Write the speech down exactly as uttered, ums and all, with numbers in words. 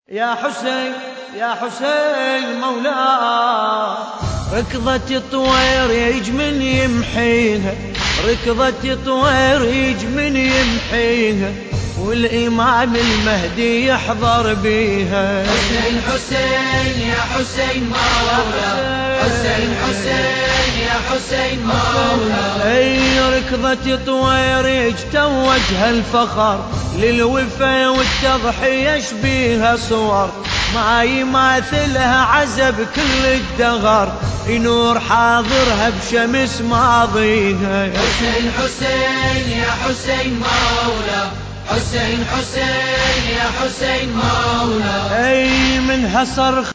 يا حسين يا حسين مولاي، ركضة طوير يج من يمحيها، ركضة طوير يج من يمحيها، والإمام المهدي يحضر بيها. حسين حسين يا حسين مولاي، حسين حسين يا حسين مولاي. اي ركضة طوير يجتوجها الفخر، للوفا والتضحية يشبيها صور، ما يماثلها عزب كل الدهر، ينور حاضرها بشمس ماضيها. حسين حسين يا حسين مولاي، حسين حسين يا حسين مولاي. اي منها صرخ